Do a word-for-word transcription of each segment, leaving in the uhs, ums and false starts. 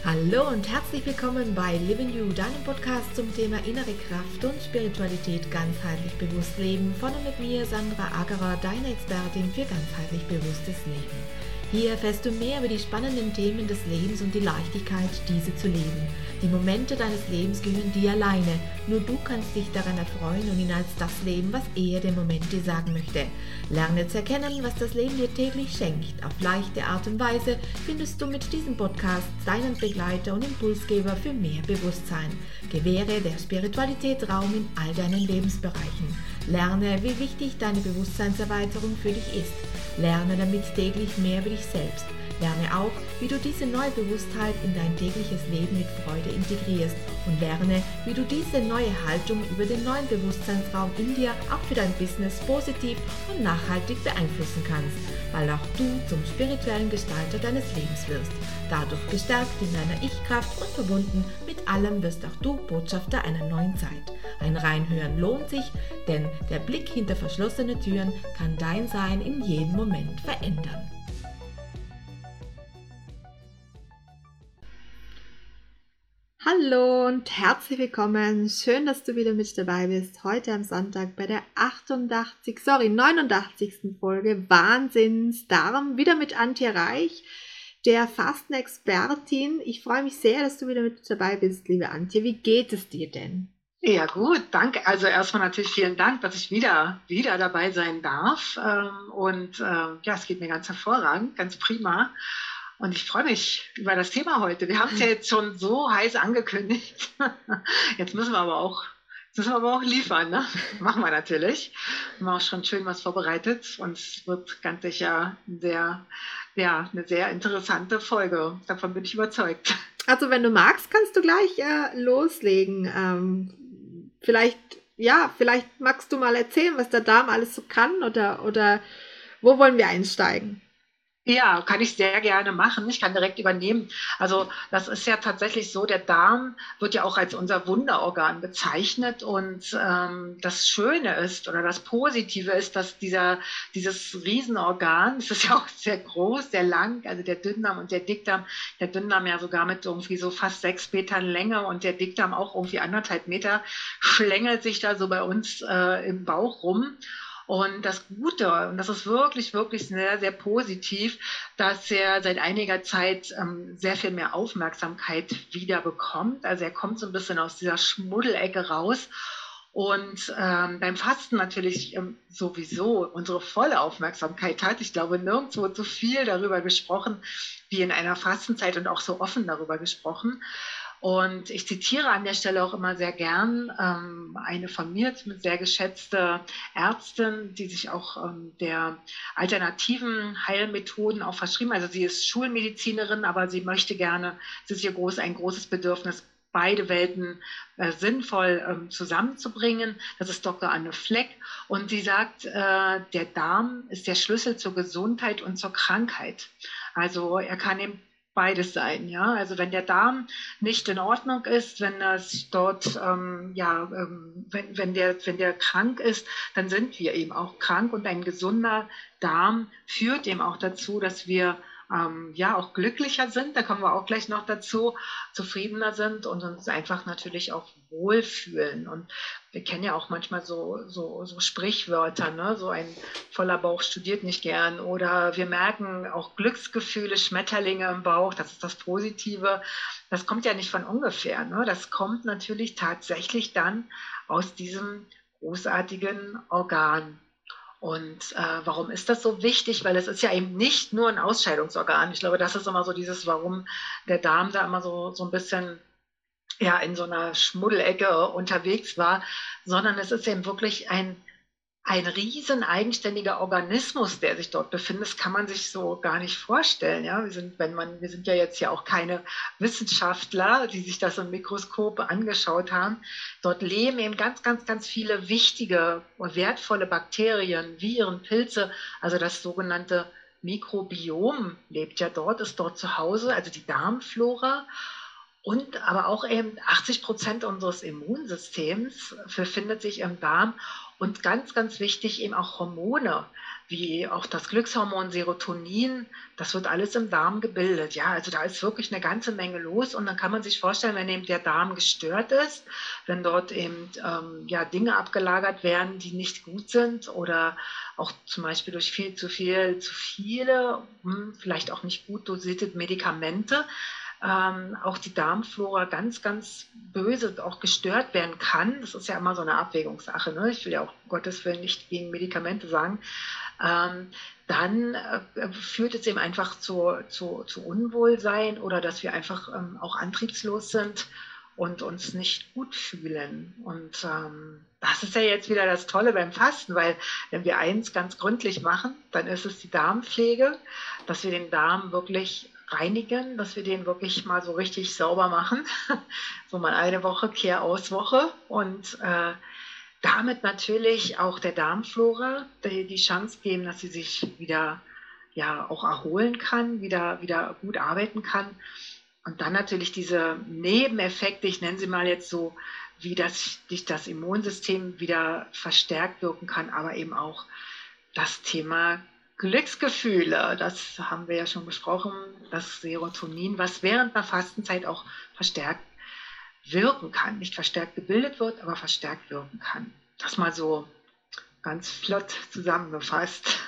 Hallo und herzlich willkommen bei Living You, deinem Podcast zum Thema innere Kraft und Spiritualität ganzheitlich bewusst leben. Von und mit mir, Sandra Agerer, deine Expertin für ganzheitlich bewusstes Leben. Hier erfährst du mehr über die spannenden Themen des Lebens und die Leichtigkeit, diese zu leben. Die Momente deines Lebens gehören dir alleine. Nur du kannst dich daran erfreuen und ihn als das leben, was er dem Moment dir sagen möchte. Lerne zu erkennen, was das Leben dir täglich schenkt. Auf leichte Art und Weise findest du mit diesem Podcast deinen Begleiter und Impulsgeber für mehr Bewusstsein. Gewähre der Spiritualität Raum in all deinen Lebensbereichen. Lerne, wie wichtig deine Bewusstseinserweiterung für dich ist. Lerne damit täglich mehr über dich selbst. Lerne auch, wie du diese neue Bewusstheit in dein tägliches Leben mit Freude integrierst und lerne, wie du diese neue Haltung über den neuen Bewusstseinsraum in dir auch für dein Business positiv und nachhaltig beeinflussen kannst, weil auch du zum spirituellen Gestalter deines Lebens wirst. Dadurch gestärkt in deiner Ich-Kraft und verbunden mit allem wirst auch du Botschafter einer neuen Zeit. Ein Reinhören lohnt sich, denn der Blick hinter verschlossene Türen kann dein Sein in jedem Moment verändern. Hallo und herzlich willkommen. Schön, dass du wieder mit dabei bist. Heute am Sonntag bei der achtundachtzig, sorry, neunundachtzigsten Folge Wahnsinnsdarm. Wieder mit Antje Reich, der Fastenexpertin. Ich freue mich sehr, dass du wieder mit dabei bist, liebe Antje. Wie geht es dir denn? Ja gut, danke. Also erstmal natürlich vielen Dank, dass ich wieder, wieder dabei sein darf. Ähm, Und äh, ja, es geht mir ganz hervorragend, ganz prima. Und ich freue mich über das Thema heute. Wir haben es ja jetzt schon so heiß angekündigt. Jetzt müssen wir aber auch, jetzt müssen wir aber auch liefern, ne? Machen wir natürlich. Wir haben auch schon schön was vorbereitet und es wird ganz sicher sehr, ja, eine sehr interessante Folge. Davon bin ich überzeugt. Also wenn du magst, kannst du gleich äh, loslegen. Ähm, vielleicht, ja, vielleicht magst du mal erzählen, was der Darm alles so kann oder, oder wo wollen wir einsteigen? Ja, kann ich sehr gerne machen. Ich kann direkt übernehmen. Also das ist ja tatsächlich so, der Darm wird ja auch als unser Wunderorgan bezeichnet. Und ähm, das Schöne ist oder das Positive ist, dass dieser, dieses Riesenorgan, es ist ja auch sehr groß, sehr lang, also der Dünndarm und der Dickdarm, der Dünndarm ja sogar mit irgendwie so fast sechs Metern Länge und der Dickdarm auch irgendwie anderthalb Meter, schlängelt sich da so bei uns äh, im Bauch rum. Und das Gute, und das ist wirklich, wirklich sehr, sehr positiv, dass er seit einiger Zeit ähm, sehr viel mehr Aufmerksamkeit wieder bekommt. Also er kommt so ein bisschen aus dieser Schmuddelecke raus. Und ähm, beim Fasten natürlich ähm, sowieso unsere volle Aufmerksamkeit hat. Ich glaube, nirgendwo wird so viel darüber gesprochen wie in einer Fastenzeit und auch so offen darüber gesprochen. Und ich zitiere an der Stelle auch immer sehr gern ähm, eine von mir sehr geschätzte Ärztin, die sich auch ähm, der alternativen Heilmethoden auch verschrieben. Also sie ist Schulmedizinerin, aber sie möchte gerne, es ist ihr groß, ein großes Bedürfnis, beide Welten äh, sinnvoll ähm, zusammenzubringen. Das ist Doktor Anne Fleck. Und sie sagt, äh, der Darm ist der Schlüssel zur Gesundheit und zur Krankheit. Also er kann eben beides sein, ja. Also wenn der Darm nicht in Ordnung ist, wenn das dort, ähm, ja, ähm, wenn, wenn der, wenn der krank ist, dann sind wir eben auch krank und ein gesunder Darm führt eben auch dazu, dass wir ähm, ja auch glücklicher sind. Da kommen wir auch gleich noch dazu, zufriedener sind und uns einfach natürlich auch wohlfühlen. Und wir kennen ja auch manchmal so, so, so Sprichwörter, ne? So ein voller Bauch studiert nicht gern. Oder wir merken auch Glücksgefühle, Schmetterlinge im Bauch, das ist das Positive. Das kommt ja nicht von ungefähr, ne? Das kommt natürlich tatsächlich dann aus diesem großartigen Organ. Und äh, warum ist das so wichtig? Weil es ist ja eben nicht nur ein Ausscheidungsorgan. Ich glaube, das ist immer so dieses, warum der Darm da immer so, so ein bisschen ja, in so einer Schmuddelecke unterwegs war, sondern es ist eben wirklich ein, ein riesen eigenständiger Organismus, der sich dort befindet. Das kann man sich so gar nicht vorstellen. Ja? Wir sind, wenn man, wir sind ja jetzt ja auch keine Wissenschaftler, die sich das im Mikroskop angeschaut haben. Dort leben eben ganz, ganz, ganz viele wichtige und wertvolle Bakterien, Viren, Pilze, also das sogenannte Mikrobiom lebt ja dort, ist dort zu Hause, also die Darmflora. Und aber auch eben achtzig Prozent unseres Immunsystems befindet sich im Darm und ganz, ganz wichtig eben auch Hormone. wie auch das Glückshormon Serotonin, das wird alles im Darm gebildet. Ja, also da ist wirklich eine ganze Menge los und dann kann man sich vorstellen, wenn eben der Darm gestört ist, wenn dort eben ähm, ja, Dinge abgelagert werden, die nicht gut sind oder auch zum Beispiel durch viel zu viel, zu viele, hm, vielleicht auch nicht gut dosierte Medikamente, ähm, auch die Darmflora ganz, ganz böse auch gestört werden kann. Das ist ja immer so eine Abwägungssache. Ne? Ich will ja auch um Gottes Willen nicht gegen Medikamente sagen. Ähm, dann äh, führt es eben einfach zu, zu, zu Unwohlsein oder dass wir einfach ähm, auch antriebslos sind und uns nicht gut fühlen. Und ähm, das ist ja jetzt wieder das Tolle beim Fasten, weil wenn wir eins ganz gründlich machen, dann ist es die Darmpflege, dass wir den Darm wirklich reinigen, dass wir den wirklich mal so richtig sauber machen. So mal eine Woche, Kehrauswoche und äh, damit natürlich auch der Darmflora die, die Chance geben, dass sie sich wieder ja auch erholen kann, wieder, wieder gut arbeiten kann. Und dann natürlich diese Nebeneffekte, ich nenne sie mal jetzt so, wie das, dich das Immunsystem wieder verstärkt wirken kann, aber eben auch das Thema Glücksgefühle, das haben wir ja schon besprochen, das Serotonin, was während der Fastenzeit auch verstärkt wirken kann. Nicht verstärkt gebildet wird, aber verstärkt wirken kann. Das mal so ganz flott zusammengefasst.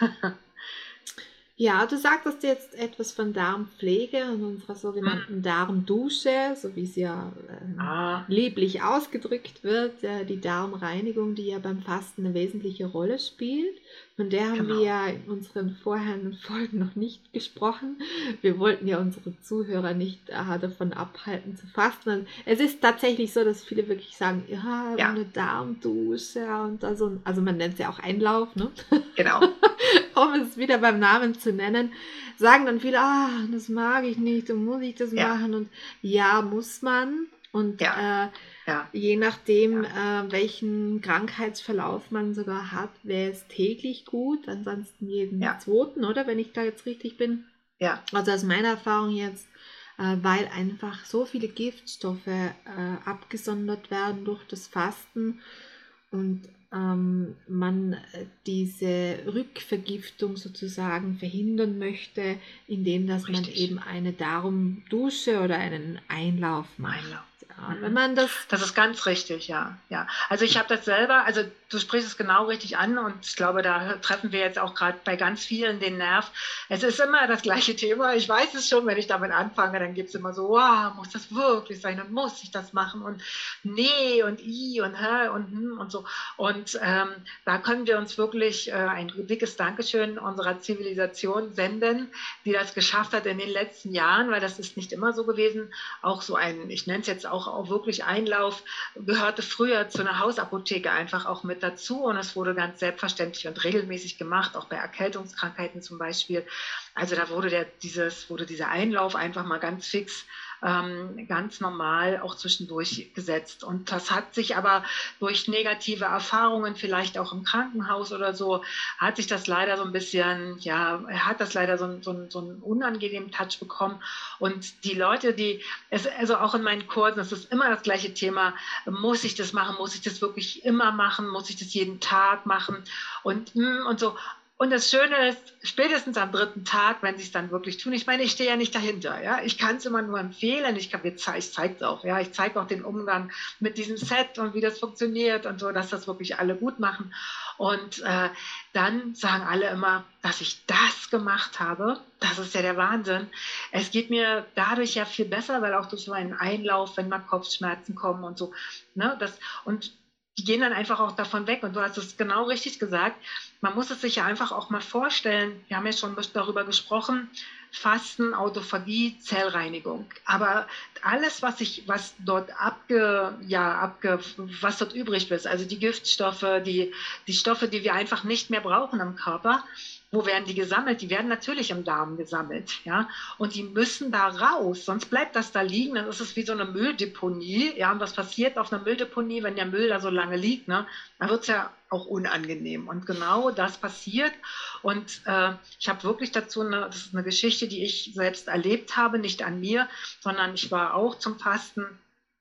Ja, du sagtest jetzt etwas von Darmpflege und unserer sogenannten Darmdusche, so wie sie ja äh, Ah, lieblich ausgedrückt wird, äh, die Darmreinigung, die ja beim Fasten eine wesentliche Rolle spielt. Von der haben wir genau. ja in unseren vorherigen Folgen noch nicht gesprochen. Wir wollten ja unsere Zuhörer nicht äh, davon abhalten zu fasten. Und es ist tatsächlich so, dass viele wirklich sagen, ja, Ja, eine Darmdusche und also, also man nennt es ja auch Einlauf, ne? genau. Um es wieder beim Namen zu nennen, sagen dann viele, ah, das mag ich nicht und muss ich das Ja, machen? Und ja, muss man. Und ja, äh, ja, je nachdem, ja, äh, welchen Krankheitsverlauf man sogar hat, wäre es täglich gut, ansonsten jeden ja, zweiten, oder? Wenn ich da jetzt richtig bin. ja, Also aus meiner Erfahrung jetzt, äh, weil einfach so viele Giftstoffe äh, abgesondert werden durch das Fasten und ähm, man äh, diese Rückvergiftung sozusagen verhindern möchte, indem dass man richtig. eben eine Darmdusche oder einen Einlauf macht. Einlauf. Ja, wenn Mhm. man das, Das ist ganz richtig, ja. ja. Also ich habe das selber, also du sprichst es genau richtig an und ich glaube, da treffen wir jetzt auch gerade bei ganz vielen den Nerv. Es ist immer das gleiche Thema. Ich weiß es schon, wenn ich damit anfange, dann gibt es immer so, wow, muss das wirklich sein und muss ich das machen und nee und i und hä und hm und so. Und ähm, da können wir uns wirklich äh, ein dickes Dankeschön unserer Zivilisation senden, die das geschafft hat in den letzten Jahren, weil das ist nicht immer so gewesen. Auch so ein, ich nenne es jetzt auch, auch wirklich Einlauf, gehörte früher zu einer Hausapotheke einfach auch mit dazu und es wurde ganz selbstverständlich und regelmäßig gemacht, auch bei Erkältungskrankheiten zum Beispiel. Also da wurde der, dieses, wurde dieser Einlauf einfach mal ganz fix ähm, ganz normal auch zwischendurch gesetzt. Und das hat sich aber durch negative Erfahrungen, vielleicht auch im Krankenhaus oder so, hat sich das leider so ein bisschen, ja, hat das leider so, so, so einen unangenehmen Touch bekommen. Und die Leute, die, es, also auch in meinen Kursen, es ist immer das gleiche Thema, muss ich das machen, muss ich das wirklich immer machen, muss ich das jeden Tag machen und, und so. Und das Schöne ist, spätestens am dritten Tag, wenn sie es dann wirklich tun, ich meine, ich stehe ja nicht dahinter, ja, ich kann es immer nur empfehlen, ich, kann, ich zeige es auch, ja, ich zeige auch den Umgang mit diesem Set und wie das funktioniert und so, dass das wirklich alle gut machen. Und äh, dann sagen alle immer, dass ich das gemacht habe, das ist ja der Wahnsinn. Es geht mir dadurch ja viel besser, weil auch durch so einen Einlauf, wenn mal Kopfschmerzen kommen und so, ne, das, und die gehen dann einfach auch davon weg. Und du hast es genau richtig gesagt. Man muss es sich ja einfach auch mal vorstellen. Wir haben ja schon darüber gesprochen. Fasten, Autophagie, Zellreinigung. Aber alles, was ich, was dort abge, ja, abge, was dort übrig ist, also die Giftstoffe, die, die Stoffe, die wir einfach nicht mehr brauchen im Körper, wo werden die gesammelt? Die werden natürlich im Darm gesammelt, ja, und die müssen da raus, sonst bleibt das da liegen, dann ist es wie so eine Mülldeponie, ja, und was passiert auf einer Mülldeponie, wenn der Müll da so lange liegt, ne, dann wird es ja auch unangenehm und genau das passiert und äh, ich habe wirklich dazu, eine, das ist eine Geschichte, die ich selbst erlebt habe, nicht an mir, sondern ich war auch zum Fasten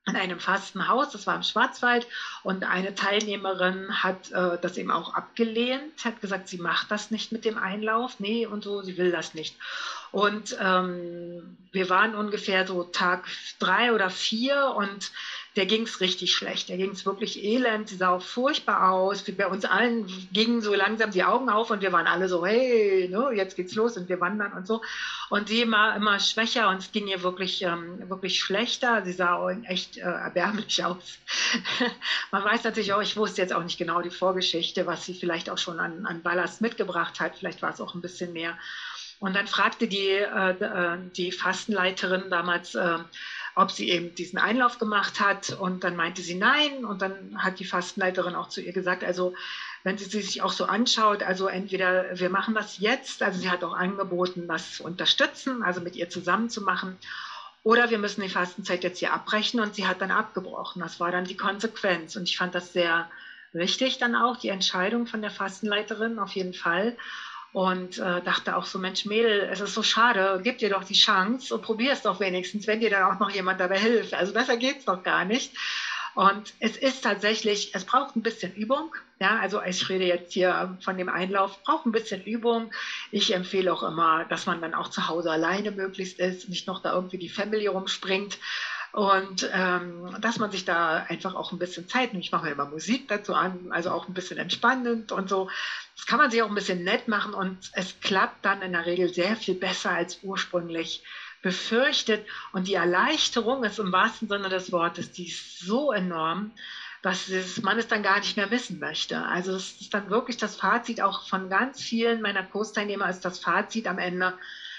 in einem Fastenhaus, das war im Schwarzwald, und eine Teilnehmerin hat äh, das eben auch abgelehnt, hat gesagt, sie macht das nicht mit dem Einlauf, nee und so, sie will das nicht. Und ähm, wir waren ungefähr so Tag drei oder vier und der ging es richtig schlecht, der ging es wirklich elend, sie sah auch furchtbar aus, bei uns allen gingen so langsam die Augen auf und wir waren alle so, hey, ne, jetzt geht's los und wir wandern und so. Und sie war immer schwächer und es ging ihr wirklich, ähm, wirklich schlechter, sie sah auch echt äh, erbärmlich aus. Man weiß natürlich auch, ich wusste jetzt auch nicht genau die Vorgeschichte, was sie vielleicht auch schon an, an Ballast mitgebracht hat, vielleicht war es auch ein bisschen mehr. Und dann fragte die, äh, die Fastenleiterin damals, äh, ob sie eben diesen Einlauf gemacht hat, und dann meinte sie nein, und dann hat die Fastenleiterin auch zu ihr gesagt, also wenn sie sich auch so anschaut, also entweder wir machen das jetzt, also sie hat auch angeboten, das zu unterstützen, also mit ihr zusammen zu machen, oder wir müssen die Fastenzeit jetzt hier abbrechen, und sie hat dann abgebrochen. Das war dann die Konsequenz, und ich fand das sehr richtig dann auch, die Entscheidung von der Fastenleiterin auf jeden Fall. Und äh, dachte auch so, Mensch Mädel, es ist so schade, gib dir doch die Chance und probier es doch wenigstens, wenn dir dann auch noch jemand dabei hilft. Also besser geht's doch gar nicht. Und es ist tatsächlich, es braucht ein bisschen Übung. Ja, also ich rede jetzt hier von dem Einlauf, braucht ein bisschen Übung. Ich empfehle auch immer, dass man dann auch zu Hause alleine möglichst ist, nicht noch da irgendwie die Family rumspringt. Und ähm, dass man sich da einfach auch ein bisschen Zeit nimmt. Ich mache mir immer Musik dazu an, also auch ein bisschen entspannend und so. Das kann man sich auch ein bisschen nett machen, und es klappt dann in der Regel sehr viel besser als ursprünglich befürchtet. Und die Erleichterung ist im wahrsten Sinne des Wortes, die ist so enorm, dass es, man es dann gar nicht mehr missen möchte. Also es ist dann wirklich das Fazit auch von ganz vielen meiner Kursteilnehmer, ist das Fazit am Ende: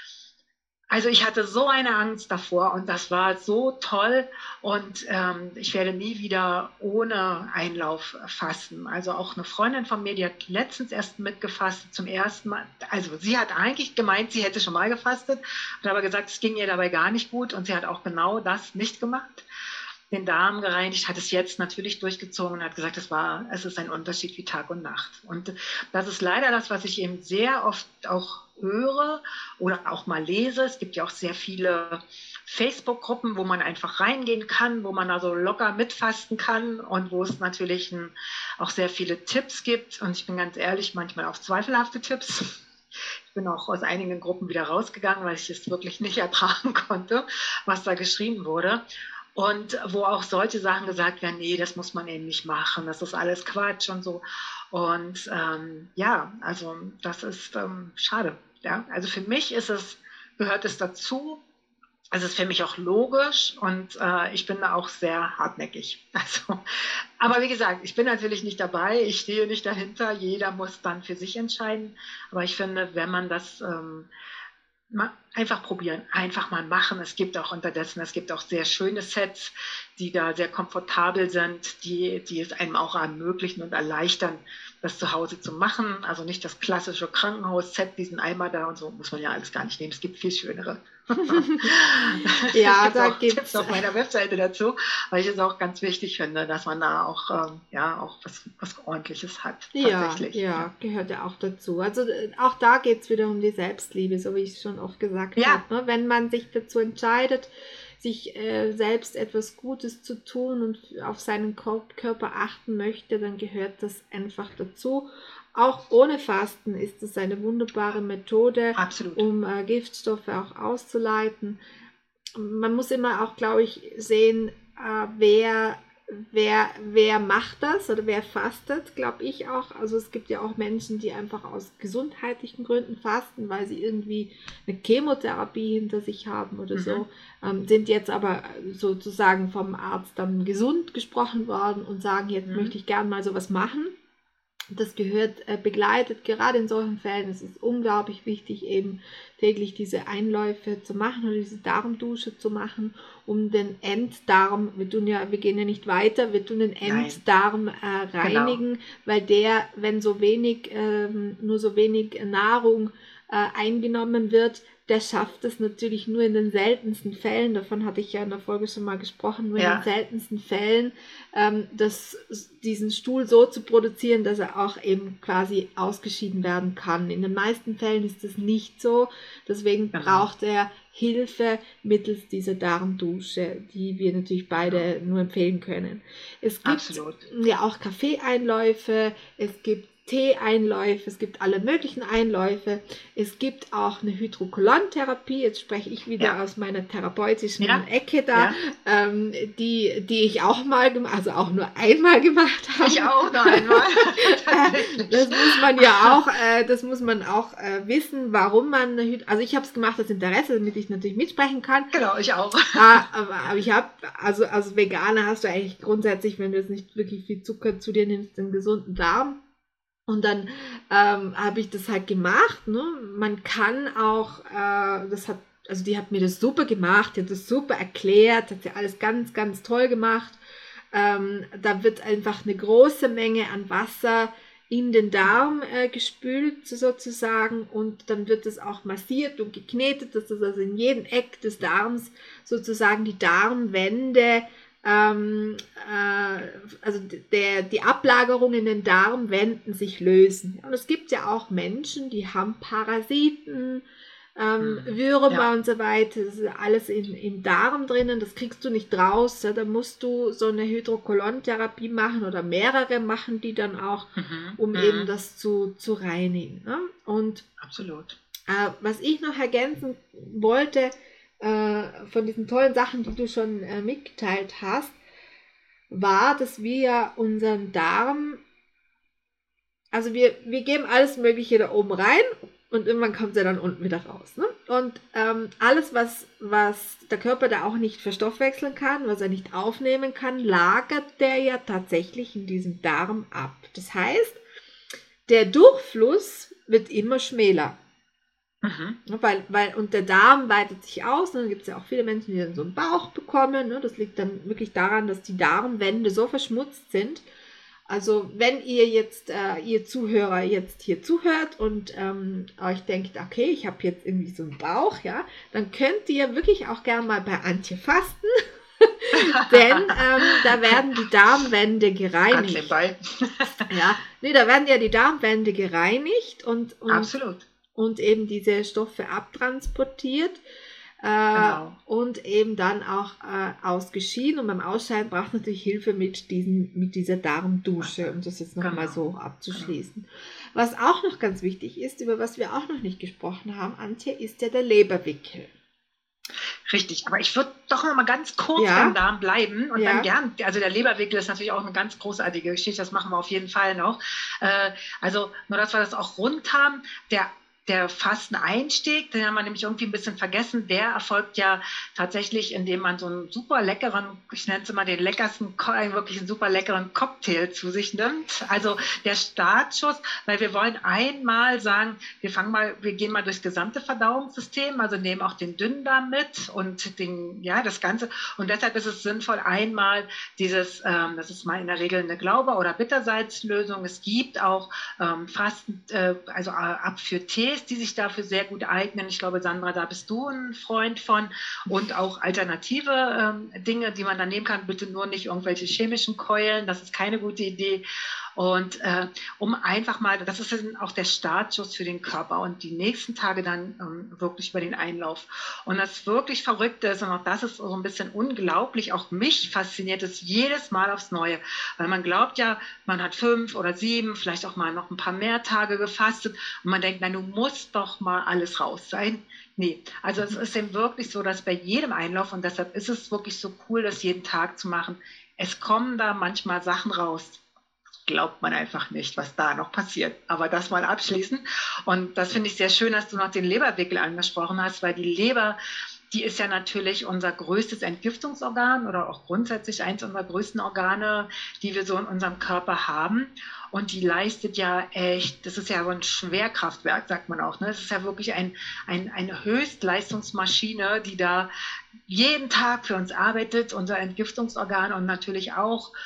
Also ich hatte so eine Angst davor, und das war so toll, und ähm, ich werde nie wieder ohne Einlauf fasten. Also auch eine Freundin von mir, die hat letztens erst mitgefastet zum ersten Mal. Also sie hat eigentlich gemeint, sie hätte schon mal gefastet, hat aber gesagt, es ging ihr dabei gar nicht gut, und sie hat auch genau das nicht gemacht. Den Darm gereinigt, hat es jetzt natürlich durchgezogen und hat gesagt, es war, es ist ein Unterschied wie Tag und Nacht. Und das ist leider das, was ich eben sehr oft auch höre oder auch mal lese. Es gibt ja auch sehr viele Facebook-Gruppen, wo man einfach reingehen kann, wo man also locker mitfasten kann und wo es natürlich ein, auch sehr viele Tipps gibt. Und ich bin ganz ehrlich, manchmal auch zweifelhafte Tipps. Ich bin auch aus einigen Gruppen wieder rausgegangen, weil ich es wirklich nicht ertragen konnte, was da geschrieben wurde. Und wo auch solche Sachen gesagt werden, nee, das muss man eben nicht machen, das ist alles Quatsch und so. Und ähm, ja, also das ist ähm, schade. Ja? Also für mich ist es, gehört es dazu, es ist für mich auch logisch, und äh, ich bin da auch sehr hartnäckig. Also, aber wie gesagt, ich bin natürlich nicht dabei, ich stehe nicht dahinter, jeder muss dann für sich entscheiden. Aber ich finde, wenn man das... Ähm, einfach probieren, einfach mal machen. Es gibt auch unterdessen, es gibt auch sehr schöne Sets, die da sehr komfortabel sind, die, die es einem auch ermöglichen und erleichtern, das zu Hause zu machen. Also nicht das klassische Krankenhaus-Set, diesen Eimer da und so, muss man ja alles gar nicht nehmen. Es gibt viel schönere. Ja, es da auch gibt Tipps auf meiner Webseite dazu, weil ich es auch ganz wichtig finde, dass man da auch, ähm, ja, auch was, was Ordentliches hat. Tatsächlich. Ja, ja, gehört ja auch dazu. Also auch da geht es wieder um die Selbstliebe, so wie ich es schon oft gesagt ja. habe. Ne? Wenn man sich dazu entscheidet, sich äh, selbst etwas Gutes zu tun und auf seinen Körper achten möchte, dann gehört das einfach dazu. Auch ohne Fasten ist es eine wunderbare Methode, Absolut. um äh, Giftstoffe auch auszuleiten. Man muss immer auch, glaube ich, sehen, äh, wer, wer, wer macht das oder wer fastet, glaube ich auch. Also es gibt ja auch Menschen, die einfach aus gesundheitlichen Gründen fasten, weil sie irgendwie eine Chemotherapie hinter sich haben oder mhm. so, ähm, sind jetzt aber sozusagen vom Arzt dann gesund gesprochen worden und sagen, jetzt mhm. möchte ich gern mal sowas machen. Das gehört äh, begleitet, gerade in solchen Fällen. Es ist unglaublich wichtig, eben täglich diese Einläufe zu machen oder diese Darmdusche zu machen, um den Enddarm, wir tun ja, wir gehen ja nicht weiter, wir tun den Enddarm äh, reinigen, genau. weil der, wenn so wenig, ähm, nur so wenig Nahrung äh, eingenommen wird, der schafft es natürlich nur in den seltensten Fällen, davon hatte ich ja in der Folge schon mal gesprochen, nur ja. in den seltensten Fällen, ähm, das, diesen Stuhl so zu produzieren, dass er auch eben quasi ausgeschieden werden kann. In den meisten Fällen ist das nicht so, deswegen genau. braucht er Hilfe mittels dieser Darmdusche, die wir natürlich beide ja. nur empfehlen können. Es gibt Absolut. ja auch Kaffeeeinläufe, es gibt Tee-Einläufe, es gibt alle möglichen Einläufe, es gibt auch eine Hydrokolon-Therapie, jetzt spreche ich wieder ja. aus meiner therapeutischen ja. Ecke da, ja. ähm, die, die ich auch mal gemacht, also auch nur einmal gemacht habe. Ich auch nur einmal. Das muss man ja auch, äh, das muss man auch äh, wissen, warum man, eine Hyd- also ich habe es gemacht aus Interesse, damit ich natürlich mitsprechen kann. Genau, ich auch. Äh, aber, aber ich habe, also als Veganer hast du eigentlich grundsätzlich, wenn du jetzt nicht wirklich viel Zucker zu dir nimmst, einen gesunden Darm. Und dann ähm, habe ich das halt gemacht. Ne? Man kann auch, äh, das hat, also die hat mir das super gemacht, die hat das super erklärt, hat sie alles ganz, ganz toll gemacht. Ähm, da wird einfach eine große Menge an Wasser in den Darm äh, gespült sozusagen und dann wird es auch massiert und geknetet, dass das also in jedem Eck des Darms sozusagen die Darmwände Ähm, äh, also der, die Ablagerungen in den Darmwänden sich lösen. Und es gibt ja auch Menschen, die haben Parasiten, ähm, hm. Würmer ja. und so weiter. Das ist alles in, im Darm drinnen, das kriegst du nicht raus. Ja? Da musst du so eine Hydrokolontherapie machen oder mehrere machen die dann auch, mhm. um mhm. eben das zu, zu reinigen. Ne? Und Absolut. Äh, was ich noch ergänzen wollte, von diesen tollen Sachen, die du schon äh, mitgeteilt hast, war, dass wir unseren Darm, also wir, wir geben alles Mögliche da oben rein und irgendwann kommt er dann unten wieder raus. Ne? Und ähm, alles, was, was der Körper da auch nicht verstoffwechseln kann, was er nicht aufnehmen kann, lagert der ja tatsächlich in diesem Darm ab. Das heißt, der Durchfluss wird immer schmäler. Mhm. Weil, weil, und der Darm weitet sich aus, und dann gibt es ja auch viele Menschen, die dann so einen Bauch bekommen. Ne? Das liegt dann wirklich daran, dass die Darmwände so verschmutzt sind. Also wenn ihr jetzt, äh, ihr Zuhörer jetzt hier zuhört und ähm, euch denkt, okay, ich habe jetzt irgendwie so einen Bauch, ja, dann könnt ihr wirklich auch gerne mal bei Antje fasten. Denn ähm, da werden die Darmwände gereinigt. Ja, nee, da werden ja die Darmwände gereinigt und, und Absolut. Und eben diese Stoffe abtransportiert äh, genau. und eben dann auch äh, ausgeschieden. Und beim Ausscheiden braucht es natürlich Hilfe mit, diesen, mit dieser Darmdusche, um das jetzt nochmal genau. so abzuschließen. Genau. Was auch noch ganz wichtig ist, über was wir auch noch nicht gesprochen haben, Antje, ist ja der Leberwickel. Richtig, aber ich würde doch noch mal ganz kurz ja. beim Darm bleiben und ja. dann gern, also der Leberwickel ist natürlich auch eine ganz großartige Geschichte, das machen wir auf jeden Fall noch. Äh, also nur, dass wir das auch rund haben, der Der Fasteneinstieg, den haben wir nämlich irgendwie ein bisschen vergessen, der erfolgt ja tatsächlich, indem man so einen super leckeren, ich nenne es immer den leckersten, wirklich einen super leckeren Cocktail zu sich nimmt. Also der Startschuss, weil wir wollen einmal sagen, wir fangen mal, wir gehen mal durchs gesamte Verdauungssystem, also nehmen auch den Dünndarm mit und den, ja, das Ganze. Und deshalb ist es sinnvoll, einmal dieses, ähm, das ist mal in der Regel eine Glauber- oder Bittersalzlösung. Es gibt auch ähm, Fasten, äh, also äh, Abführtees, die sich dafür sehr gut eignen. Ich glaube, Sandra, da bist du ein Freund von. Und auch alternative ähm, Dinge, die man dann nehmen kann. Bitte nur nicht irgendwelche chemischen Keulen. Das ist keine gute Idee. Und äh, um einfach mal, das ist dann auch der Startschuss für den Körper und die nächsten Tage dann ähm, wirklich über den Einlauf. Und das wirklich Verrückte ist, und auch das ist so ein bisschen unglaublich, auch mich fasziniert es jedes Mal aufs Neue, weil man glaubt ja, man hat fünf oder sieben, vielleicht auch mal noch ein paar mehr Tage gefastet und man denkt, nein, du musst doch mal alles raus sein. Nee, also es ist eben wirklich so, dass bei jedem Einlauf, und deshalb ist es wirklich so cool, das jeden Tag zu machen, es kommen da manchmal Sachen raus, glaubt man einfach nicht, was da noch passiert. Aber das mal abschließen. Und das finde ich sehr schön, dass du noch den Leberwickel angesprochen hast, weil die Leber, die ist ja natürlich unser größtes Entgiftungsorgan oder auch grundsätzlich eins unserer größten Organe, die wir so in unserem Körper haben. Und die leistet ja echt, das ist ja so ein Schwerkraftwerk, sagt man auch. Ne? Das ist ja wirklich ein, ein, eine Höchstleistungsmaschine, die da jeden Tag für uns arbeitet, unser Entgiftungsorgan und natürlich auch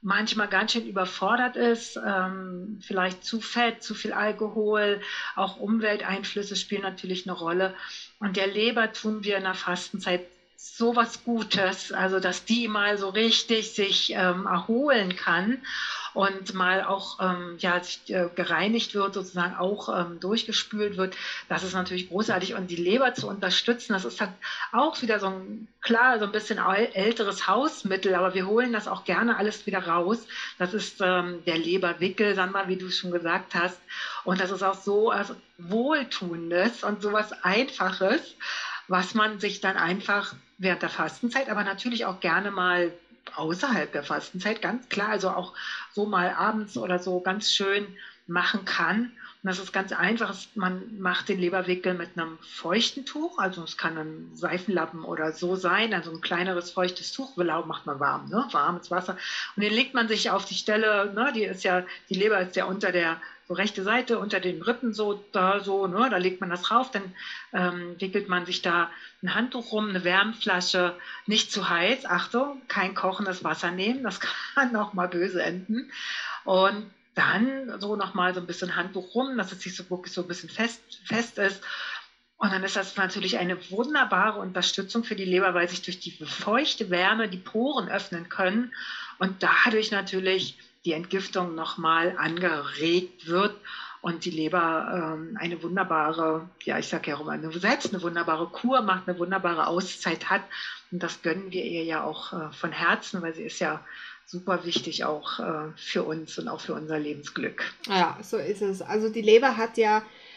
manchmal ganz schön überfordert ist, ähm, vielleicht zu Fett, zu viel Alkohol, auch Umwelteinflüsse spielen natürlich eine Rolle. Und der Leber tun wir in der Fastenzeit so was Gutes, also dass die mal so richtig sich ähm, erholen kann und mal auch ähm, ja, sich, äh, gereinigt wird, sozusagen auch ähm, durchgespült wird. Das ist natürlich großartig. Und die Leber zu unterstützen, das ist halt auch wieder so ein, klar, so ein bisschen älteres Hausmittel, aber wir holen das auch gerne alles wieder raus. Das ist ähm, der Leberwickel, Sandra, wie du schon gesagt hast. Und das ist auch so also Wohltuendes und sowas Einfaches, was man sich dann einfach während der Fastenzeit, aber natürlich auch gerne mal außerhalb der Fastenzeit, ganz klar, also auch so mal abends oder so ganz schön machen kann. Und das ist ganz einfach. Man macht den Leberwickel mit einem feuchten Tuch, also es kann ein Seifenlappen oder so sein, also ein kleineres feuchtes Tuch, macht man warm, ne? Warmes Wasser. Und den legt man sich auf die Stelle, ne? Die ist ja, die Leber ist ja unter der so rechte Seite, unter den Rippen, so da so, ne? Da legt man das rauf, dann ähm, wickelt man sich da ein Handtuch rum, eine Wärmflasche, nicht zu heiß, Achtung, kein kochendes Wasser nehmen, das kann auch mal böse enden. Und dann so nochmal so ein bisschen Handtuch rum, dass es sich so wirklich so ein bisschen fest, fest ist. Und dann ist das natürlich eine wunderbare Unterstützung für die Leber, weil sich durch die feuchte Wärme die Poren öffnen können und dadurch natürlich die Entgiftung nochmal angeregt wird und die Leber ähm, eine wunderbare, ja ich sage ja auch immer, selbst eine wunderbare Kur macht, eine wunderbare Auszeit hat. Und das gönnen wir ihr ja auch äh, von Herzen, weil sie ist ja super wichtig auch äh, für uns und auch für unser Lebensglück. Ja, so ist es. Also die Leber hat ja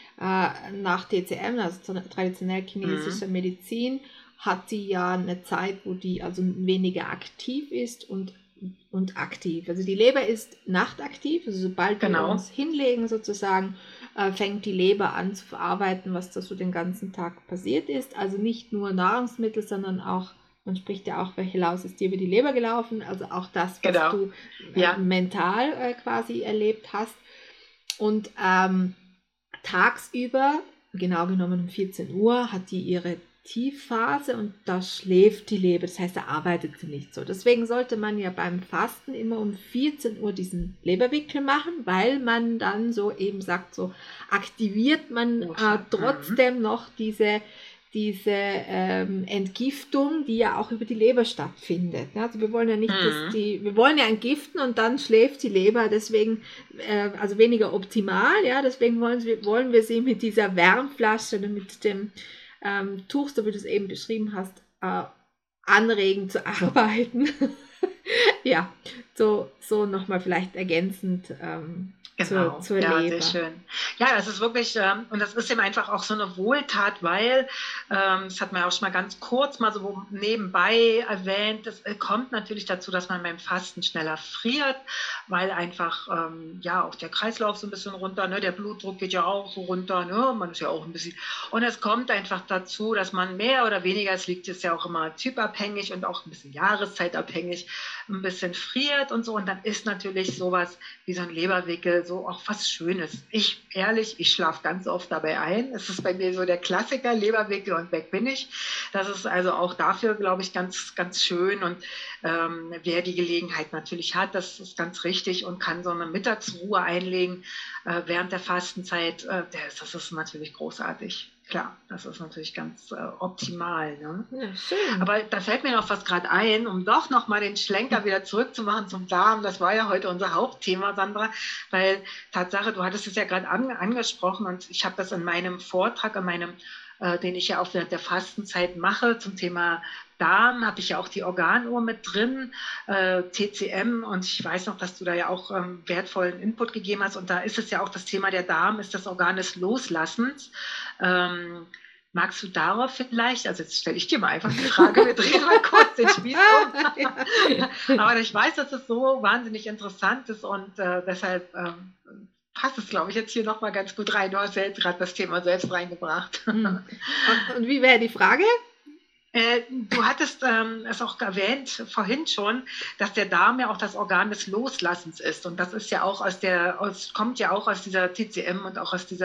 äh, nach T C M, also traditionell chinesischer mhm. Medizin, hat sie ja eine Zeit, wo die also weniger aktiv ist und, und aktiv. Also die Leber ist nachtaktiv, also sobald genau. wir uns hinlegen sozusagen, äh, fängt die Leber an zu verarbeiten, was da so den ganzen Tag passiert ist. Also nicht nur Nahrungsmittel, sondern auch man spricht ja auch, welche Laus ist dir über die Leber gelaufen, also auch das, was genau. du äh, ja. mental äh, quasi erlebt hast. Und ähm, tagsüber, genau genommen um vierzehn Uhr, hat die ihre Tiefphase und da schläft die Leber, das heißt, da arbeitet sie nicht so. Deswegen sollte man ja beim Fasten immer um vierzehn Uhr diesen Leberwickel machen, weil man dann so eben sagt, so aktiviert man äh, trotzdem noch diese diese ähm, Entgiftung, die ja auch über die Leber stattfindet. Also wir wollen ja nicht, mhm. dass die, wir wollen ja entgiften und dann schläft die Leber, deswegen, äh, also weniger optimal, ja, deswegen wollen wir, wollen wir sie mit dieser Wärmflasche oder mit dem ähm, Tuch, so wie du es eben beschrieben hast, äh, anregen zu arbeiten. Ja, so, so nochmal vielleicht ergänzend ähm, Genau, zur, zur ja, Leber. sehr schön. Ja, das ist wirklich, ähm, und das ist eben einfach auch so eine Wohltat, weil, ähm, das hat man ja auch schon mal ganz kurz mal so nebenbei erwähnt, es kommt natürlich dazu, dass man beim Fasten schneller friert, weil einfach, ähm, ja, auch der Kreislauf so ein bisschen runter, ne, der Blutdruck geht ja auch so runter, ne, man ist ja auch ein bisschen, und es kommt einfach dazu, dass man mehr oder weniger, es liegt jetzt ja auch immer typabhängig und auch ein bisschen jahreszeitabhängig, ein bisschen friert und so, und dann ist natürlich sowas wie so ein Leberwickel so auch was Schönes. Ich, ehrlich, ich schlafe ganz oft dabei ein. Es ist bei mir so der Klassiker, Leberwickel und weg bin ich. Das ist also auch dafür, glaube ich, ganz, ganz schön. Und ähm, wer die Gelegenheit natürlich hat, das ist ganz richtig und kann so eine Mittagsruhe einlegen äh, während der Fastenzeit, äh, das ist natürlich großartig. Klar, das ist natürlich ganz äh, optimal. Ne? Ja, schön. Aber da fällt mir noch was gerade ein, um doch nochmal den Schlenker wieder zurückzumachen zum Darm. Das war ja heute unser Hauptthema, Sandra, weil Tatsache, du hattest es ja gerade an, angesprochen und ich habe das in meinem Vortrag, in meinem, äh, den ich ja auch während der Fastenzeit mache, zum Thema Darm, habe ich ja auch die Organuhr mit drin, äh, T C M, und ich weiß noch, dass du da ja auch ähm, wertvollen Input gegeben hast, und da ist es ja auch das Thema, der Darm ist das Organ des Loslassens. Ähm, magst du darauf vielleicht, also jetzt stelle ich dir mal einfach die Frage, wir drehen mal kurz den Spieß um, aber ich weiß, dass es so wahnsinnig interessant ist und äh, deshalb ähm, passt es, glaube ich, jetzt hier nochmal ganz gut rein. Du hast ja jetzt gerade das Thema selbst reingebracht. Und, und wie wäre die Frage? Äh, du hattest ähm, es auch erwähnt vorhin schon, dass der Darm ja auch das Organ des Loslassens ist. Und das ist ja auch aus der, aus, kommt ja auch aus dieser T C M und auch aus dieser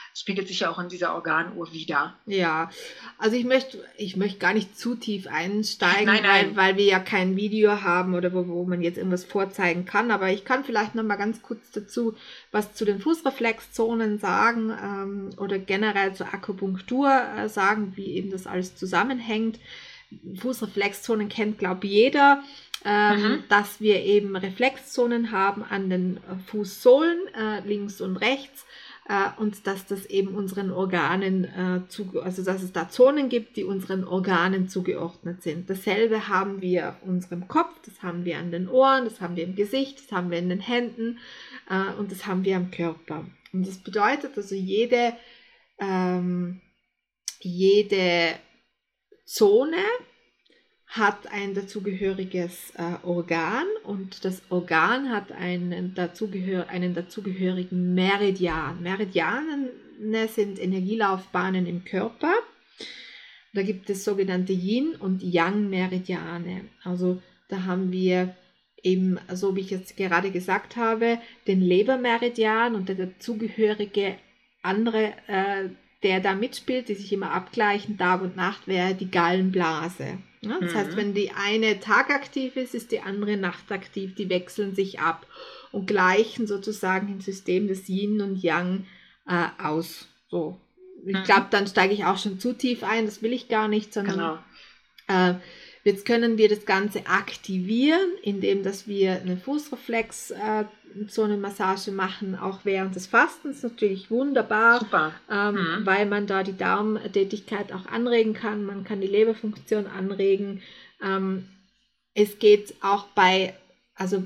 spiegelt sich ja auch in dieser Organuhr wieder. Ja, also ich möchte, ich möchte gar nicht zu tief einsteigen, Nein, nein. Weil, weil wir ja kein Video haben oder wo, wo man jetzt irgendwas vorzeigen kann. Aber ich kann vielleicht noch mal ganz kurz dazu was zu den Fußreflexzonen sagen ähm, oder generell zur Akupunktur äh, sagen, wie eben das alles zusammenhängt. Fußreflexzonen kennt, glaube ich, jeder. Ähm, mhm. Dass wir eben Reflexzonen haben an den Fußsohlen, äh, links und rechts, äh, und dass das eben unseren Organen, äh, zu, also dass es da Zonen gibt, die unseren Organen zugeordnet sind. Dasselbe haben wir auf unserem Kopf, das haben wir an den Ohren, das haben wir im Gesicht, das haben wir in den Händen äh, und das haben wir am Körper. Und das bedeutet also, jede, ähm, jede Zone hat ein dazugehöriges äh, Organ und das Organ hat einen, dazugehör einen dazugehörigen Meridian. Meridiane sind Energielaufbahnen im Körper. Da gibt es sogenannte Yin- und Yang-Meridiane. Also da haben wir eben, so wie ich jetzt gerade gesagt habe, den Lebermeridian und der dazugehörige andere, äh, der da mitspielt, die sich immer abgleichen, Tag und Nacht, wäre die Gallenblase. Ja, das mhm. heißt, wenn die eine tagaktiv ist, ist die andere nachtaktiv. Die wechseln sich ab und gleichen sozusagen im System des Yin und Yang äh, aus. So. Ich mhm. glaube, dann steige ich auch schon zu tief ein, das will ich gar nicht, sondern genau. äh, jetzt können wir das Ganze aktivieren, indem dass wir eine Fußreflex äh, so eine Massage machen, auch während des Fastens, natürlich wunderbar, Super. Ähm, mhm. weil man da die Darmtätigkeit auch anregen kann, man kann die Leberfunktion anregen. Ähm, es geht auch bei, also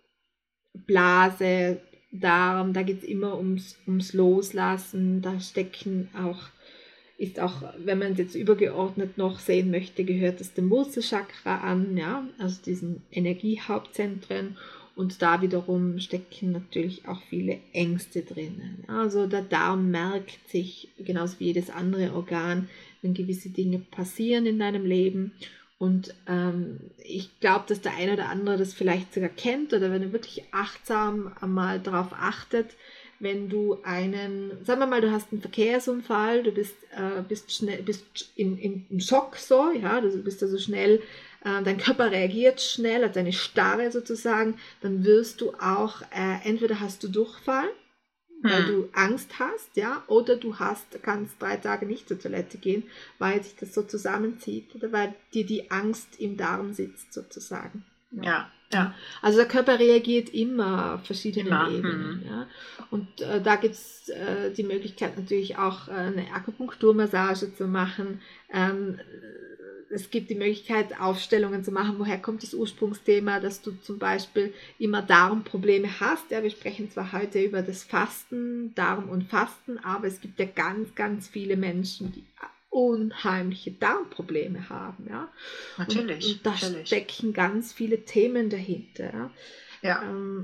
Blase, Darm, da geht es immer ums, ums Loslassen, da stecken auch, ist auch, wenn man es jetzt übergeordnet noch sehen möchte, gehört es dem Wurzelchakra an, ja, also diesen Energiehauptzentren. Und da wiederum stecken natürlich auch viele Ängste drinnen. Also der Darm merkt sich, genauso wie jedes andere Organ, wenn gewisse Dinge passieren in deinem Leben. Und ähm, ich glaube, dass der eine oder andere das vielleicht sogar kennt oder wenn er wirklich achtsam mal darauf achtet, wenn du einen, sagen wir mal, du hast einen Verkehrsunfall, du bist, äh, bist, schnell, bist in, in, im Schock so, ja, du bist also schnell, äh, dein Körper reagiert schnell, hat eine Starre sozusagen, dann wirst du auch, äh, entweder hast du Durchfall, hm. weil du Angst hast, ja, oder du hast, kannst drei Tage nicht zur Toilette gehen, weil sich das so zusammenzieht oder weil dir die Angst im Darm sitzt sozusagen. Ja. Ja. Also der Körper reagiert immer auf verschiedenen immer. Ebenen. Mhm. Ja. Und äh, da gibt es äh, die Möglichkeit natürlich auch äh, eine Akupunkturmassage zu machen. Ähm, es gibt die Möglichkeit, Aufstellungen zu machen. Woher kommt das Ursprungsthema, dass du zum Beispiel immer Darmprobleme hast? Ja, wir sprechen zwar heute über das Fasten, Darm und Fasten, aber es gibt ja ganz, ganz viele Menschen, die unheimliche Darmprobleme haben, ja. Natürlich. Und, und da natürlich. stecken ganz viele Themen dahinter. Ja. Ja. Ähm,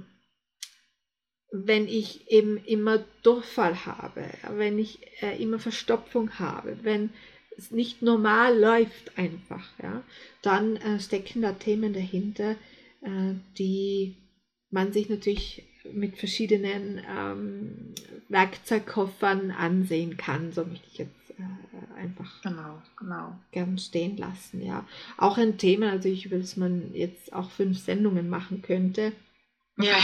wenn ich eben immer Durchfall habe, wenn ich äh, immer Verstopfung habe, wenn es nicht normal läuft einfach, ja, dann äh, stecken da Themen dahinter, äh, die man sich natürlich mit verschiedenen ähm, Werkzeugkoffern ansehen kann, so möchte ich jetzt äh, einfach genau, genau. gern stehen lassen. Ja. Auch ein Thema natürlich, über das man jetzt auch fünf Sendungen machen könnte. Ja,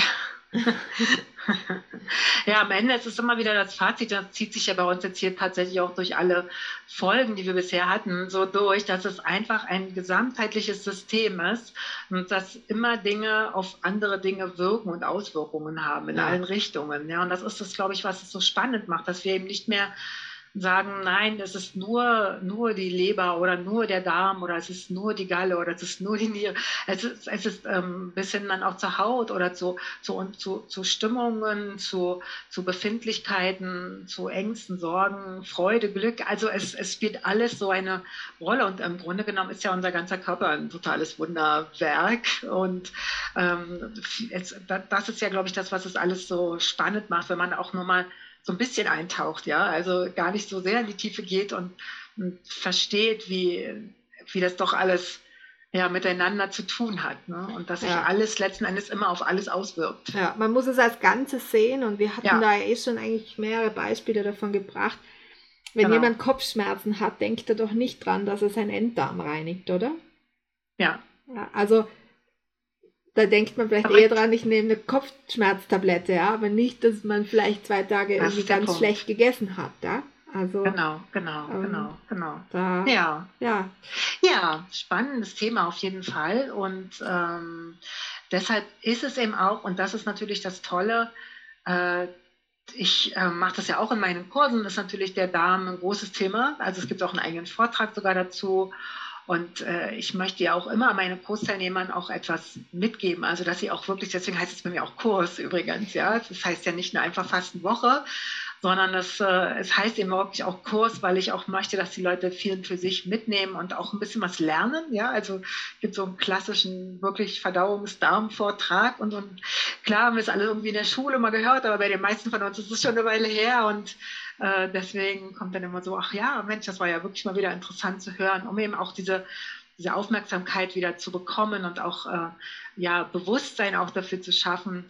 ja, am Ende ist es immer wieder das Fazit, das zieht sich ja bei uns jetzt hier tatsächlich auch durch alle Folgen, die wir bisher hatten, so durch, dass es einfach ein gesamtheitliches System ist und dass immer Dinge auf andere Dinge wirken und Auswirkungen haben in ja. allen Richtungen. Ja, und das ist das, glaube ich, was es so spannend macht, dass wir eben nicht mehr sagen, nein, es ist nur, nur die Leber oder nur der Darm oder es ist nur die Galle oder es ist nur die Niere. Es ist, es ist ähm, bis hin dann auch zur Haut oder zu, zu, zu, zu Stimmungen, zu, zu Befindlichkeiten, zu Ängsten, Sorgen, Freude, Glück. Also es, es spielt alles so eine Rolle und im Grunde genommen ist ja unser ganzer Körper ein totales Wunderwerk und ähm, es, das ist ja, glaube ich, das, was es alles so spannend macht, wenn man auch nur mal so ein bisschen eintaucht, ja, also gar nicht so sehr in die Tiefe geht und, und versteht, wie, wie das doch alles ja, miteinander zu tun hat, ne? Und dass sich Ja. alles letzten Endes immer auf alles auswirkt. Ja, man muss es als Ganzes sehen und wir hatten Ja. da ja eh schon eigentlich mehrere Beispiele davon gebracht. Wenn Genau. jemand Kopfschmerzen hat, denkt er doch nicht dran, dass er seinen Enddarm reinigt, oder? Ja, Ja, also da denkt man vielleicht Korrekt. eher dran, ich nehme eine Kopfschmerztablette, ja, aber nicht, dass man vielleicht zwei Tage Das irgendwie ist der ganz Punkt. schlecht gegessen hat, ja. Also genau, genau, Ähm, genau, genau. da, Ja, ja, ja, spannendes Thema auf jeden Fall. Und ähm, deshalb ist es eben auch, und das ist natürlich das Tolle, äh, ich äh, mache das ja auch in meinen Kursen, ist natürlich der Darm ein großes Thema. Also es gibt auch einen eigenen Vortrag sogar dazu. Und äh, ich möchte ja auch immer meinen Kursteilnehmern auch etwas mitgeben. Also dass sie auch wirklich, deswegen heißt es bei mir auch Kurs übrigens, ja. Das heißt ja nicht nur einfach Fastenwoche, sondern es, äh, es heißt eben wirklich auch Kurs, weil ich auch möchte, dass die Leute viel für sich mitnehmen und auch ein bisschen was lernen. Ja, also es gibt so einen klassischen wirklich Verdauungsdarmvortrag und, und klar haben wir es alle irgendwie in der Schule mal gehört, aber bei den meisten von uns ist es schon eine Weile her und äh, deswegen kommt dann immer so, ach ja, Mensch, das war ja wirklich mal wieder interessant zu hören, um eben auch diese diese Aufmerksamkeit wieder zu bekommen und auch äh, ja, Bewusstsein auch dafür zu schaffen,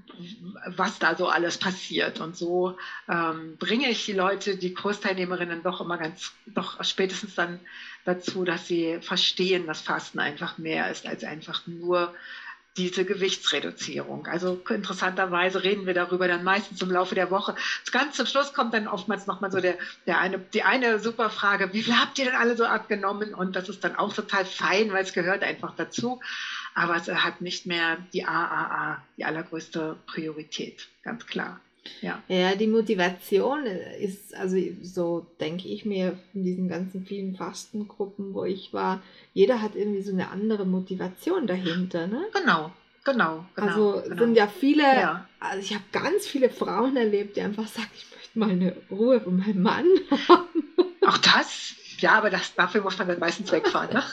was da so alles passiert. Und so ähm, bringe ich die Leute, die Kursteilnehmerinnen doch immer ganz, doch spätestens dann dazu, dass sie verstehen, dass Fasten einfach mehr ist als einfach nur diese Gewichtsreduzierung. Also interessanterweise reden wir darüber dann meistens im Laufe der Woche. Ganz zum Schluss kommt dann oftmals nochmal so der, der eine, die eine super Frage, wie viel habt ihr denn alle so abgenommen? Und das ist dann auch total fein, weil es gehört einfach dazu. Aber es hat nicht mehr die A A A, die allergrößte Priorität, ganz klar. Ja. Ja, die Motivation ist, also so denke ich mir in diesen ganzen vielen Fastengruppen, wo ich war, jeder hat irgendwie so eine andere Motivation dahinter, ne? Genau, genau, genau. Also genau. sind ja viele, Ja. also ich habe ganz viele Frauen erlebt, die einfach sagen, ich möchte mal eine Ruhe von meinem Mann haben. Auch das? Ja, aber das, dafür muss man dann meistens wegfahren. Ne?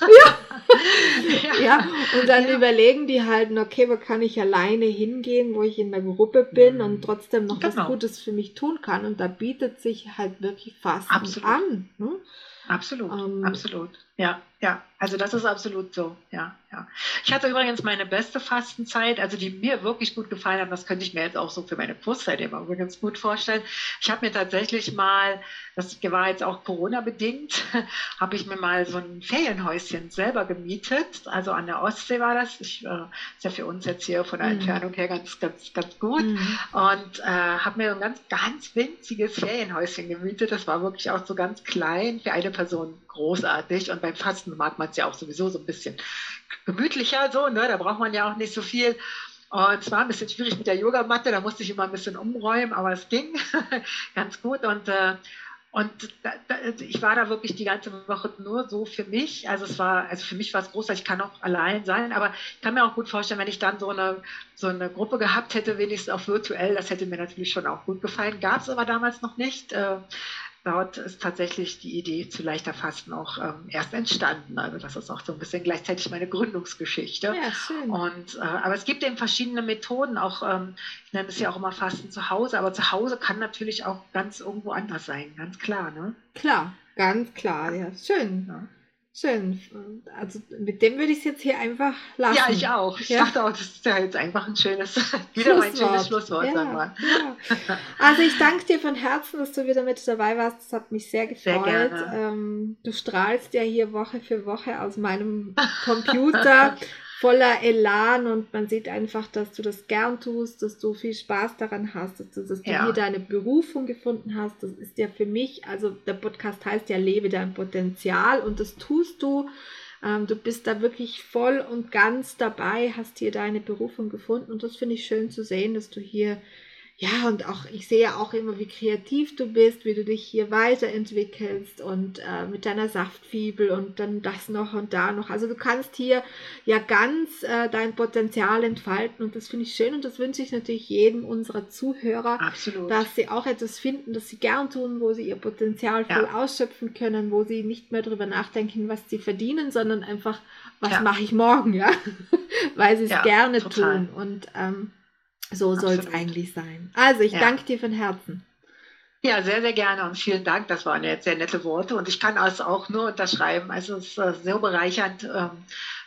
Ja. ja, und dann Ja. überlegen die halt, okay, wo kann ich alleine hingehen, wo ich in der Gruppe bin und trotzdem noch was Genau. Gutes für mich tun kann. Und da bietet sich halt wirklich Fasten Absolut. an. Ne? Absolut, Ähm, absolut. Ja, ja. Also das ist absolut so. Ja, ja. Ich hatte übrigens meine beste Fastenzeit, also die mir wirklich gut gefallen hat. Das könnte ich mir jetzt auch so für meine Kursteilnehmer übrigens gut vorstellen. Ich habe mir tatsächlich mal, das war jetzt auch Corona-bedingt, habe ich mir mal so ein Ferienhäuschen selber gemietet. Also an der Ostsee war das. Ich, äh, ist ja für uns jetzt hier von der Mhm. Entfernung her ganz, ganz, ganz gut. Mhm. Und äh, habe mir so ein ganz, ganz winziges Ferienhäuschen gemietet. Das war wirklich auch so ganz klein, für eine Person großartig. Und beim Fasten mag man es ja auch sowieso so ein bisschen gemütlicher, so, ne? Da braucht man ja auch nicht so viel. Und es war ein bisschen schwierig mit der Yogamatte, da musste ich immer ein bisschen umräumen, aber es ging ganz gut. Und, äh, und da, da, ich war da wirklich die ganze Woche nur so für mich. Also es war, also für mich war es großartig, ich kann auch allein sein, aber ich kann mir auch gut vorstellen, wenn ich dann so eine, so eine Gruppe gehabt hätte, wenigstens auch virtuell, das hätte mir natürlich schon auch gut gefallen. Gab es aber damals noch nicht. Äh, Dort ist tatsächlich die Idee zu leichter Fasten auch ähm, erst entstanden. Also das ist auch so ein bisschen gleichzeitig meine Gründungsgeschichte. Ja, schön. Und, äh, aber es gibt eben verschiedene Methoden, auch ähm, ich nenne es ja auch immer Fasten zu Hause, aber zu Hause kann natürlich auch ganz irgendwo anders sein, ganz klar. Ne? Klar, ganz klar. Ja, schön. Ja. Schön. Also mit dem würde ich es jetzt hier einfach lassen. Ja, ich auch. Ich Ja. dachte auch, das ist ja jetzt einfach ein schönes, wieder mein schönes Schlusswort, ja, sagen wir. ja. Also ich danke dir von Herzen, dass du wieder mit dabei warst. Das hat mich sehr gefreut. Sehr gerne. Ähm, du strahlst ja hier Woche für Woche aus meinem Computer voller Elan und man sieht einfach, dass du das gern tust, dass du viel Spaß daran hast, dass du, dass du Ja. hier deine Berufung gefunden hast. Das ist ja für mich, also der Podcast heißt ja Lebe dein Potenzial und das tust du. Ähm, du bist da wirklich voll und ganz dabei, hast hier deine Berufung gefunden und das finde ich schön zu sehen, dass du hier, ja, und auch, ich sehe ja auch immer, wie kreativ du bist, wie du dich hier weiterentwickelst und äh, mit deiner Saftfibel und dann das noch und da noch. Also du kannst hier ja ganz äh, dein Potenzial entfalten und das finde ich schön und das wünsche ich natürlich jedem unserer Zuhörer, Absolut. dass sie auch etwas finden, das sie gern tun, wo sie ihr Potenzial voll Ja. ausschöpfen können, wo sie nicht mehr darüber nachdenken, was sie verdienen, sondern einfach, was Ja. mache ich morgen, ja, weil sie es Ja, gerne total. tun und ähm, so soll es Absolut. eigentlich sein. Also ich Ja. danke dir von Herzen. Ja, sehr, sehr gerne und vielen Dank. Das waren jetzt sehr nette Worte und ich kann es auch nur unterschreiben. Also es ist äh, sehr bereichernd, ähm,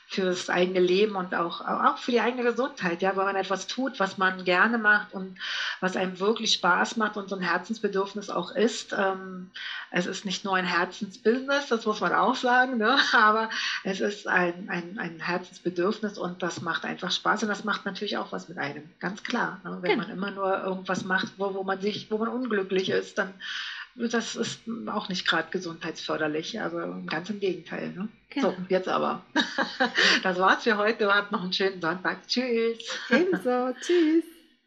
für das eigene Leben und auch, auch für die eigene Gesundheit. Ja, wenn man etwas tut, was man gerne macht und was einem wirklich Spaß macht und so ein Herzensbedürfnis auch ist. Ähm, es ist nicht nur ein Herzensbusiness, das muss man auch sagen, ne? Aber es ist ein, ein, ein Herzensbedürfnis und das macht einfach Spaß und das macht natürlich auch was mit einem, ganz klar. Ne? Wenn Genau. man immer nur irgendwas macht, wo, wo man sich, wo man unglücklich ist, dann das ist auch nicht gerade gesundheitsförderlich, also ganz im Gegenteil. Ne? Genau. So, jetzt aber. Das war's für heute. Habt noch einen schönen Sonntag. Tschüss. Ebenso. Tschüss.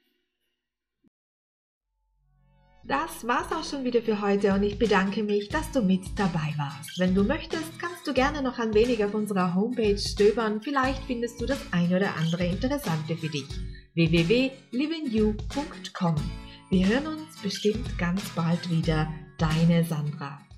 Das war's auch schon wieder für heute und ich bedanke mich, dass du mit dabei warst. Wenn du möchtest, kannst du gerne noch ein wenig auf unserer Homepage stöbern. Vielleicht findest du das ein oder andere Interessante für dich. w w w punkt living you punkt com. Wir hören uns bestimmt ganz bald wieder. Deine Sandra.